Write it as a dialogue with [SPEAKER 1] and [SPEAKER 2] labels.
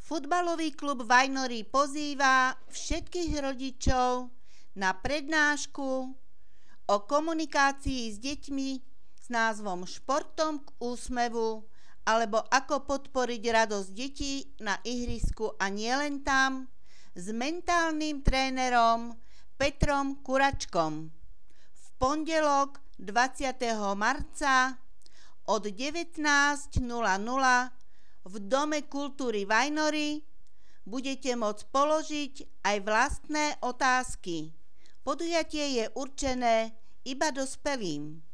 [SPEAKER 1] Futbalový klub Vajnory pozýva všetkých rodičov na prednášku o komunikácii s deťmi s názvom Športom k úsmevu alebo ako podporiť radosť detí na ihrisku a nielen tam s mentálnym trénerom Petrom Kuračkom v pondelok 20. marca od 19:00 v Dome kultúry Vajnory budete môcť položiť aj vlastné otázky. Podujatie je určené iba dospelým.